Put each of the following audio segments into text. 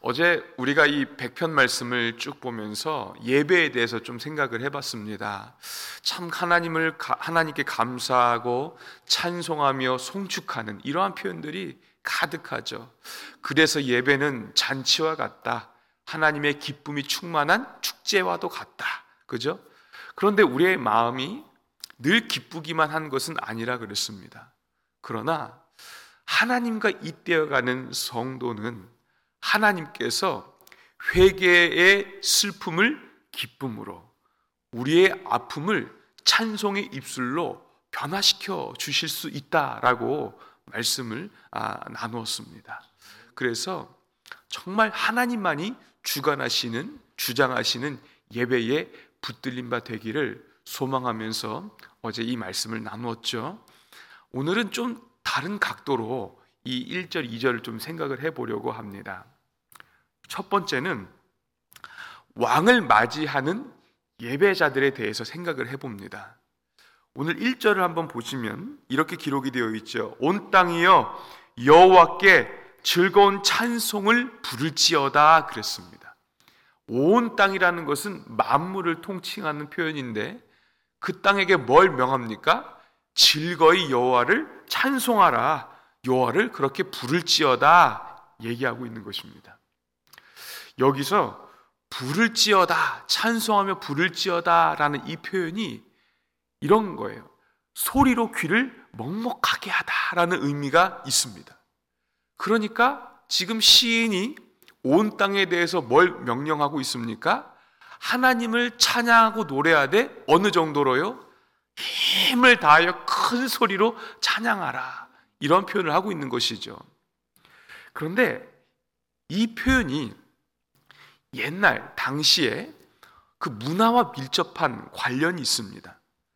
어제 우리가 이 100편 말씀을 쭉 보면서 예배에 대해서 좀 생각을 해봤습니다. 참 하나님께 감사하고 찬송하며 송축하는 이러한 표현들이 가득하죠. 그래서 예배는 잔치와 같다. 하나님의 기쁨이 충만한 축제와도 같다. 그죠? 그런데 우리의 마음이 늘 기쁘기만 한 것은 아니라 그랬습니다. 그러나 하나님과 잇대어가는 성도는 하나님께서 회개의 슬픔을 기쁨으로, 우리의 아픔을 찬송의 입술로 변화시켜 주실 수 있다라고 말씀을 나누었습니다. 그래서 정말 하나님만이 주장하시는 예배에 붙들린 바 되기를 소망하면서 어제 이 말씀을 나누었죠. 오늘은 좀 다른 각도로 이 1절, 2절을 좀 생각을 해보려고 합니다. 첫 번째는 왕을 맞이하는 예배자들에 대해서 생각을 해봅니다. 오늘 1절을 한번 보시면 이렇게 기록이 되어 있죠. 온 땅이여 여호와께 즐거운 찬송을 부를지어다 그랬습니다. 온 땅이라는 것은 만물을 통칭하는 표현인데 그 땅에게 뭘 명합니까? 즐거이 여호와를 찬송하라, 여호와를 그렇게 부를지어다 얘기하고 있는 것입니다. 여기서 부를지어다, 찬송하며 부를지어다 라는 이 표현이 이런 거예요. 소리로 귀를 먹먹하게 하다라는 의미가 있습니다. 그러니까 지금 시인이 온 땅에 대해서 뭘 명령하고 있습니까? 하나님을 찬양하고 노래하되 어느 정도로요? 힘을 다하여 큰 소리로 찬양하라, 이런 표현을 하고 있는 것이죠. 그런데 이 표현이 옛날 당시에 그 문화와 밀접한 관련이 있습니다.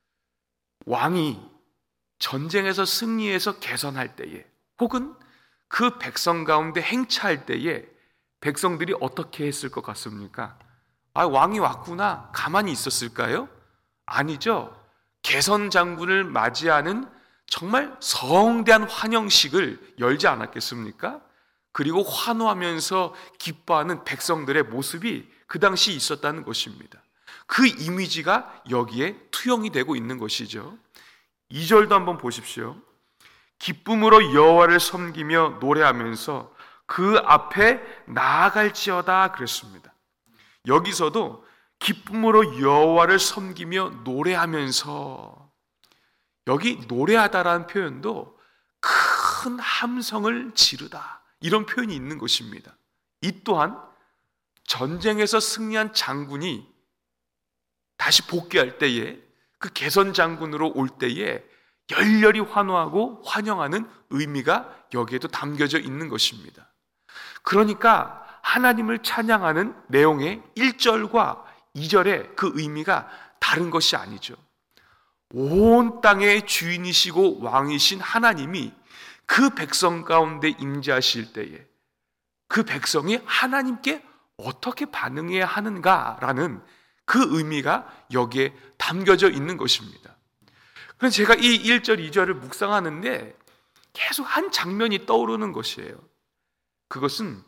왕이 전쟁에서 승리해서 개선할 때에, 혹은 그 백성 가운데 행차할 때에 백성들이 어떻게 했을 것 같습니까? 왕이 왔구나, 가만히 있었을까요? 아니죠. 개선 장군을 맞이하는 정말 성대한 환영식을 열지 않았겠습니까? 그리고 환호하면서 기뻐하는 백성들의 모습이 그 당시 있었다는 것입니다. 그 이미지가 여기에 투영이 되고 있는 것이죠. 2절도 한번 보십시오. 기쁨으로 여호와를 섬기며 노래하면서 그 앞에 나아갈지어다 그랬습니다. 여기서도 기쁨으로 여호와를 섬기며 노래하면서, 여기 노래하다라는 표현도 큰 함성을 지르다, 이런 표현이 있는 것입니다. 이 또한 전쟁에서 승리한 장군이 다시 복귀할 때에, 그 개선 장군으로 올 때에 열렬히 환호하고 환영하는 의미가 여기에도 담겨져 있는 것입니다. 그러니까 하나님을 찬양하는 내용의 1절과 2절의 그 의미가 다른 것이 아니죠. 온 땅의 주인이시고 왕이신 하나님이 그 백성 가운데 임재하실 때에 그 백성이 하나님께 어떻게 반응해야 하는가라는 그 의미가 여기에 담겨져 있는 것입니다. 그래서 제가 이 1절, 2절을 묵상하는데 계속 한 장면이 떠오르는 것이에요. 그것은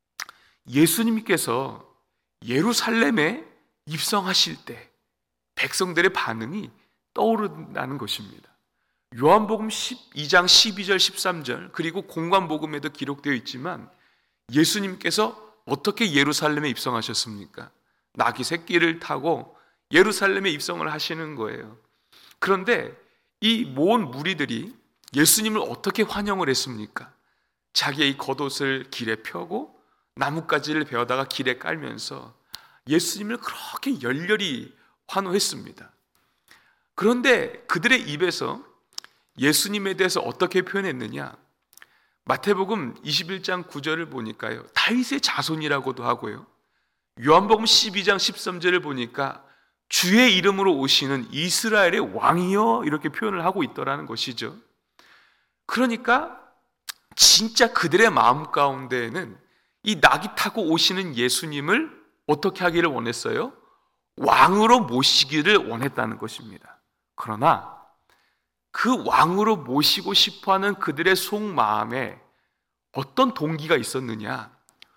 예수님께서 예루살렘에 입성하실 때 백성들의 반응이 떠오른다는 것입니다. 요한복음 12장 12절 13절 그리고 공관복음에도 기록되어 있지만 예수님께서 어떻게 예루살렘에 입성하셨습니까? 나귀 새끼를 타고 예루살렘에 입성을 하시는 거예요. 그런데 이 모은 무리들이 예수님을 어떻게 환영을 했습니까? 자기의 겉옷을 길에 펴고 나뭇가지를 베어다가 길에 깔면서 예수님을 그렇게 열렬히 환호했습니다. 그런데 그들의 입에서 예수님에 대해서 어떻게 표현했느냐? 마태복음 21장 9절을 보니까요, 다윗의 자손이라고도 하고요, 요한복음 12장 13절을 보니까 주의 이름으로 오시는 이스라엘의 왕이여, 이렇게 표현을 하고 있더라는 것이죠. 그러니까 진짜 그들의 마음 가운데에는 이 낙이 타고 오시는 예수님을 어떻게 하기를 원했어요? 왕으로 모시기를 원했다는 것입니다. 그러나 그 왕으로 모시고 싶어하는 그들의 속마음에 어떤 동기가 있었느냐?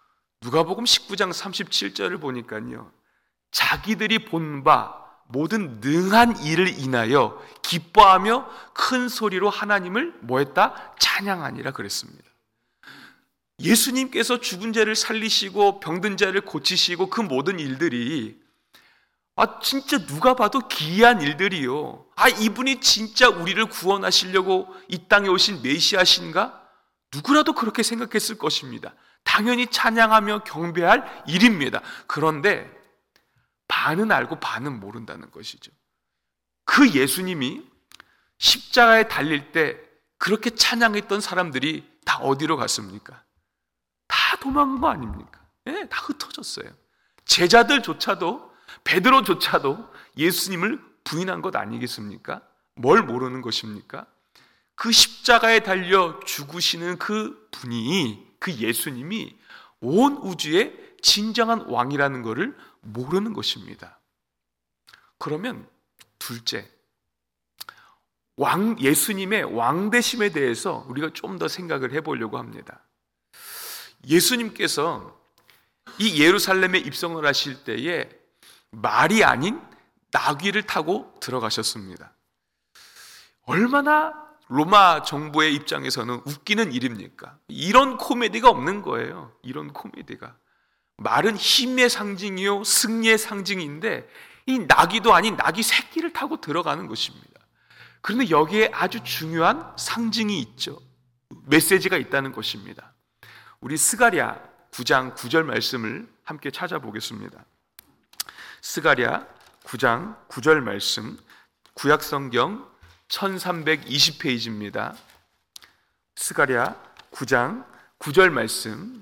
누가복음 19장 37절을 보니까요, 자기들이 본 바 모든 능한 일을 인하여 기뻐하며 큰 소리로 하나님을 뭐했다? 찬양하니라 그랬습니다. 예수님께서 죽은 자를 살리시고 병든 자를 고치시고 그 모든 일들이 진짜 누가 봐도 기이한 일들이요. 이분이 진짜 우리를 구원하시려고 이 땅에 오신 메시아신가? 누구라도 그렇게 생각했을 것입니다. 당연히 찬양하며 경배할 일입니다. 그런데 반은 알고 반은 모른다는 것이죠. 그 예수님이 십자가에 달릴 때 그렇게 찬양했던 사람들이 다 어디로 갔습니까? 다 도망간 거 아닙니까? 네, 다 흩어졌어요. 제자들조차도, 베드로조차도 예수님을 부인한 것 아니겠습니까? 뭘 모르는 것입니까? 그 십자가에 달려 죽으시는 그 분이, 그 예수님이 온 우주의 진정한 왕이라는 것을 모르는 것입니다. 그러면 둘째, 예수님의 왕되심에 대해서 우리가 좀 더 생각을 해보려고 합니다. 예수님께서 이 예루살렘에 입성을 하실 때에 말이 아닌 나귀를 타고 들어가셨습니다. 얼마나 로마 정부의 입장에서는 웃기는 일입니까? 이런 코미디가 없는 거예요. 이런 코미디가. 말은 힘의 상징이요 승리의 상징인데 이 나귀도 아닌 나귀 새끼를 타고 들어가는 것입니다. 그런데 여기에 아주 중요한 상징이 있죠. 메시지가 있다는 것입니다. 우리 스가랴 9장 9절 말씀을 함께 찾아보겠습니다. 스가랴 9장 9절 말씀, 구약성경 1320페이지입니다. 스가랴 9장 9절 말씀,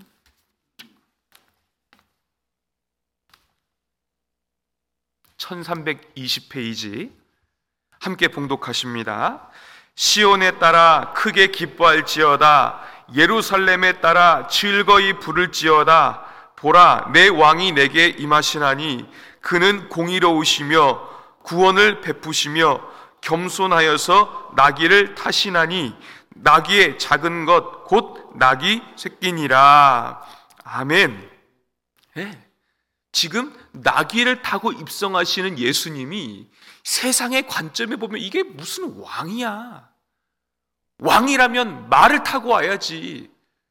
(1320페이지) 함께 봉독하십니다. 시온에 따라 크게 기뻐할지어다. 예루살렘에 따라 즐거이 부를지어다. 보라, 내 왕이 내게 임하시나니 그는 공의로우시며 구원을 베푸시며 겸손하여서 나귀를 타시나니 나귀의 작은 것 곧 나귀 새끼니라. 아멘. 네. 지금 나귀를 타고 입성하시는 예수님이 세상의 관점에 보면 이게 무슨 왕이야. 왕이라면 말을 타고 와야지.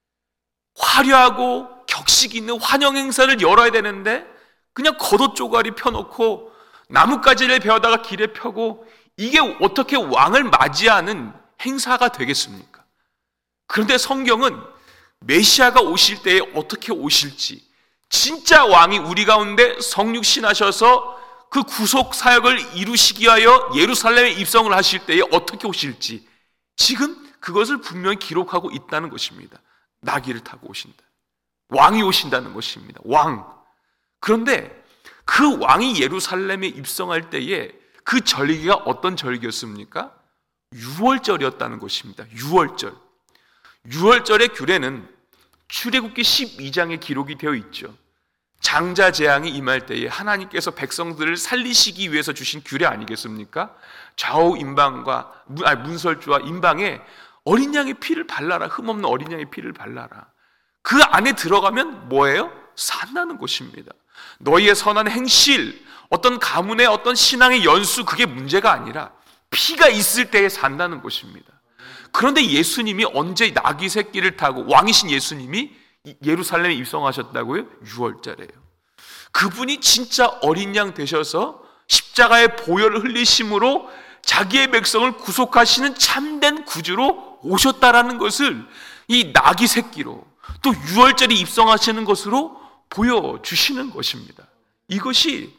화려하고 격식 있는 환영 행사를 열어야 되는데 그냥 겉옷 쪼가리 펴놓고 나뭇가지를 베어다가 길에 펴고, 이게 어떻게 왕을 맞이하는 행사가 되겠습니까? 그런데 성경은 메시아가 오실 때에 어떻게 오실지, 진짜 왕이 우리 가운데 성육신하셔서 그 구속 사역을 이루시기 위하여 예루살렘에 입성을 하실 때에 어떻게 오실지 지금 그것을 분명히 기록하고 있다는 것입니다. 나귀를 타고 오신다. 왕이 오신다는 것입니다. 왕. 그런데 그 왕이 예루살렘에 입성할 때에 그 절기가 어떤 절기였습니까? 유월절이었다는 것입니다. 유월절. 유월절의 규례는 출애굽기 12장에 기록이 되어 있죠. 장자 재앙이 임할 때에 하나님께서 백성들을 살리시기 위해서 주신 규례 아니겠습니까? 좌우 임방과 문설주와 임방에 어린 양의 피를 발라라. 흠없는 어린 양의 피를 발라라. 그 안에 들어가면 뭐예요? 산나는 것입니다. 너희의 선한 행실, 어떤 가문의 어떤 신앙의 연수, 그게 문제가 아니라 피가 있을 때에 산다는 것입니다. 그런데 예수님이 언제 나귀 새끼를 타고, 왕이신 예수님이 예루살렘에 입성하셨다고요? 6월절에요. 그분이 진짜 어린 양 되셔서 십자가의 보혈을 흘리심으로 자기의 백성을 구속하시는 참된 구주로 오셨다라는 것을 이 나귀 새끼로, 또 6월절에 입성하시는 것으로 보여주시는 것입니다. 이것이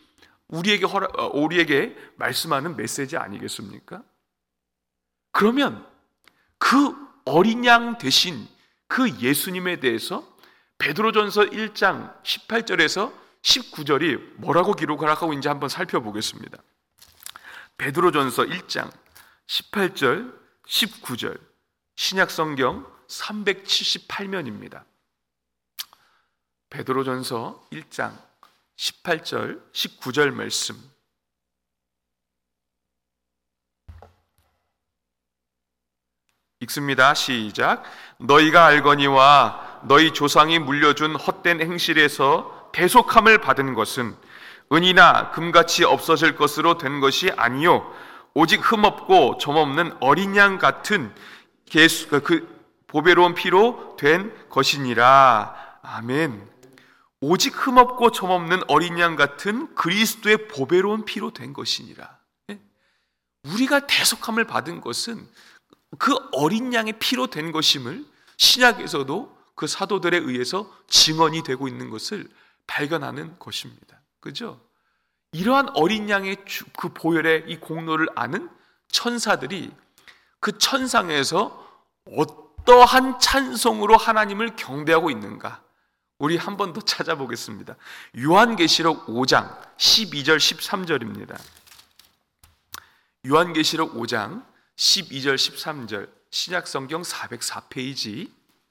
우리에게 말씀하는 메시지 아니겠습니까? 그러면 그 어린 양 되신 그 예수님에 대해서 베드로전서 1장 18절에서 19절이 뭐라고 기록을 하고 있는지 한번 살펴보겠습니다. 베드로전서 1장 18절 19절, 신약성경 378면입니다. 베드로전서 1장 18절 19절 말씀, 읽습니다. 시작. 너희가 알거니와 너희 조상이 물려준 헛된 행실에서 대속함을 받은 것은 은이나 금같이 없어질 것으로 된 것이 아니요 오직 흠없고 점없는 어린 양 같은 그 보배로운 피로 된 것이니라. 아멘. 오직 흠없고 점없는 어린 양 같은 그리스도의 보배로운 피로 된 것이니라. 우리가 대속함을 받은 것은 그 어린 양의 피로 된 것임을 신약에서도 그 사도들에 의해서 증언이 되고 있는 것을 발견하는 것입니다. 그죠? 이러한 어린 양의 그 보혈의 이 공로를 아는 천사들이 그 천상에서 어떠한 찬송으로 하나님을 경배하고 있는가? 우리 한 번 더 찾아보겠습니다. 요한계시록 5장 12절 13절입니다. 요한계시록 5장 12절 13절 신약성경 404페이지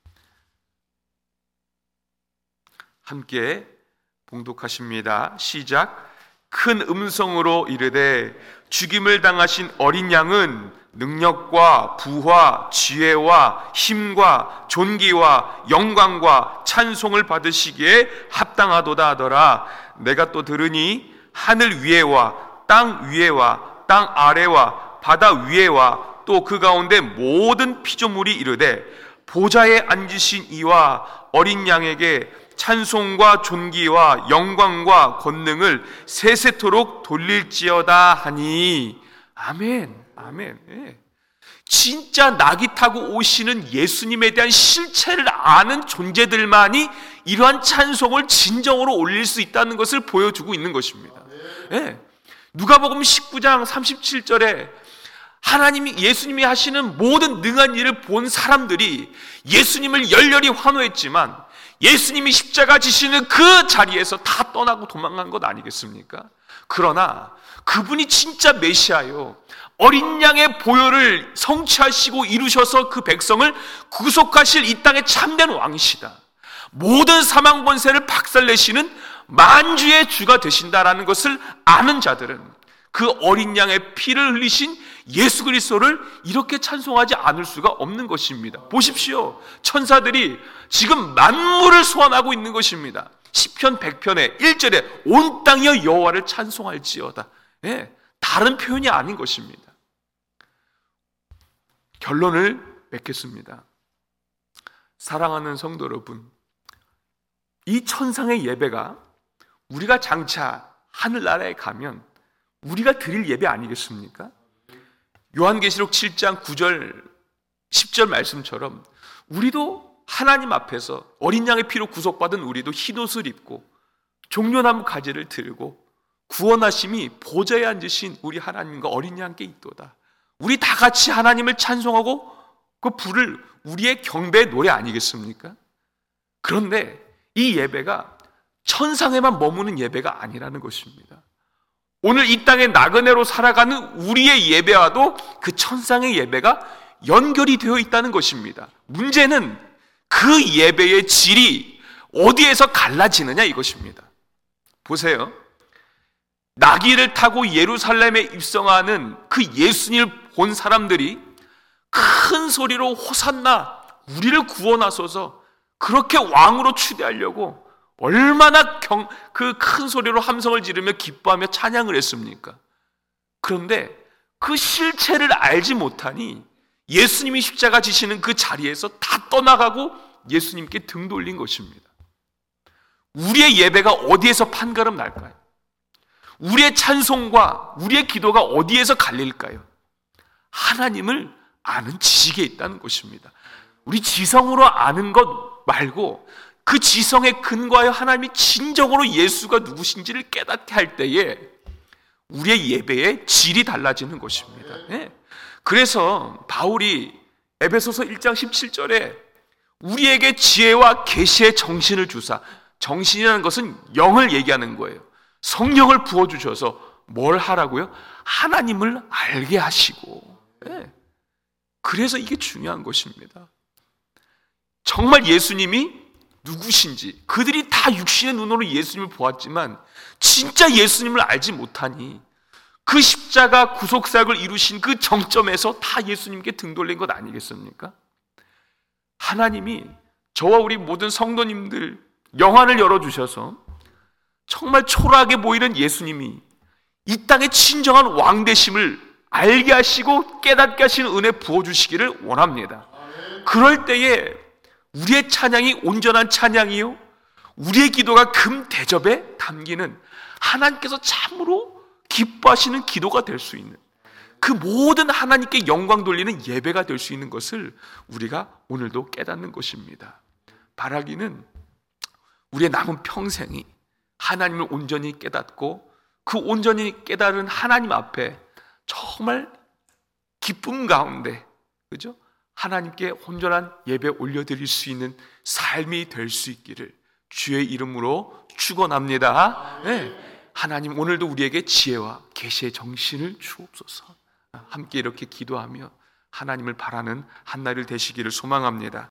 함께 봉독하십니다. 시작. 큰 음성으로 이르되 죽임을 당하신 어린 양은 능력과 부와 지혜와 힘과 존귀와 영광과 찬송을 받으시기에 합당하도다 하더라. 내가 또 들으니 하늘 위에와 땅 위에와 땅 아래와 바다 위에와 또 그 가운데 모든 피조물이 이르되 보좌에 앉으신 이와 어린 양에게 찬송과 존귀와 영광과 권능을 세세토록 돌릴지어다 하니. 아멘. 아멘. 예. 진짜 낙이 타고 오시는 예수님에 대한 실체를 아는 존재들만이 이러한 찬송을 진정으로 올릴 수 있다는 것을 보여주고 있는 것입니다. 예. 누가복음 19장 37절에 하나님이 예수님이 하시는 모든 능한 일을 본 사람들이 예수님을 열렬히 환호했지만 예수님이 십자가 지시는 그 자리에서 다 떠나고 도망간 것 아니겠습니까? 그러나 그분이 진짜 메시아요, 어린 양의 보혈을 성취하시고 이루셔서 그 백성을 구속하실 이 땅의 참된 왕이시다, 모든 사망 권세를 박살내시는 만주의 주가 되신다라는 것을 아는 자들은 그 어린 양의 피를 흘리신 예수 그리스도를 이렇게 찬송하지 않을 수가 없는 것입니다. 보십시오. 천사들이 지금 만물을 소환하고 있는 것입니다. 시편 100편의 1절에 온 땅이여 여호와를 찬송할지어다. 예, 다른 표현이 아닌 것입니다. 결론을 맺겠습니다. 사랑하는 성도 여러분, 이 천상의 예배가 우리가 장차 하늘나라에 가면 우리가 드릴 예배 아니겠습니까? 요한계시록 7장 9절 10절 말씀처럼 우리도 하나님 앞에서 어린 양의 피로 구속받은 우리도 흰옷을 입고 종려나무 가지를 들고 구원하심이 보좌에 앉으신 우리 하나님과 어린 양께 있도다. 우리 다 같이 하나님을 찬송하고 그 부를 우리의 경배의 노래 아니겠습니까? 그런데 이 예배가 천상에만 머무는 예배가 아니라는 것입니다. 오늘 이 땅의 나그네로 살아가는 우리의 예배와도 그 천상의 예배가 연결이 되어 있다는 것입니다. 문제는 그 예배의 질이 어디에서 갈라지느냐 이것입니다. 보세요. 나귀를 타고 예루살렘에 입성하는 그 예수님을 본 사람들이 큰 소리로 호산나 우리를 구원하소서 그렇게 왕으로 추대하려고 얼마나 그 큰 소리로 함성을 지르며 기뻐하며 찬양을 했습니까? 그런데 그 실체를 알지 못하니 예수님이 십자가 지시는 그 자리에서 다 떠나가고 예수님께 등 돌린 것입니다. 우리의 예배가 어디에서 판가름 날까요? 우리의 찬송과 우리의 기도가 어디에서 갈릴까요? 하나님을 아는 지식에 있다는 것입니다. 우리 지성으로 아는 것 말고 그 지성에 근거하여 하나님이 진정으로 예수가 누구신지를 깨닫게 할 때에 우리의 예배의 질이 달라지는 것입니다. 네. 그래서 바울이 에베소서 1장 17절에 우리에게 지혜와 계시의 정신을 주사, 정신이라는 것은 영을 얘기하는 거예요. 성령을 부어주셔서 뭘 하라고요? 하나님을 알게 하시고. 네. 그래서 이게 중요한 것입니다. 정말 예수님이 누구신지, 그들이 다 육신의 눈으로 예수님을 보았지만 진짜 예수님을 알지 못하니 그 십자가 구속사역을 이루신 그 정점에서 다 예수님께 등 돌린 것 아니겠습니까? 하나님이 저와 우리 모든 성도님들 영안을 열어주셔서 정말 초라하게 보이는 예수님이 이 땅의 진정한 왕 되심을 알게 하시고 깨닫게 하시는 은혜 부어주시기를 원합니다. 그럴 때에 우리의 찬양이 온전한 찬양이요, 우리의 기도가 금 대접에 담기는 하나님께서 참으로 기뻐하시는 기도가 될 수 있는, 그 모든 하나님께 영광 돌리는 예배가 될 수 있는 것을 우리가 오늘도 깨닫는 것입니다. 바라기는 우리의 남은 평생이 하나님을 온전히 깨닫고 그 온전히 깨달은 하나님 앞에 정말 기쁨 가운데, 그죠? 하나님께 온전한 예배 올려드릴 수 있는 삶이 될 수 있기를 주의 이름으로 축원합니다. 네. 하나님 오늘도 우리에게 지혜와 계시의 정신을 주옵소서. 함께 이렇게 기도하며 하나님을 바라는 한 날이 되시기를 소망합니다.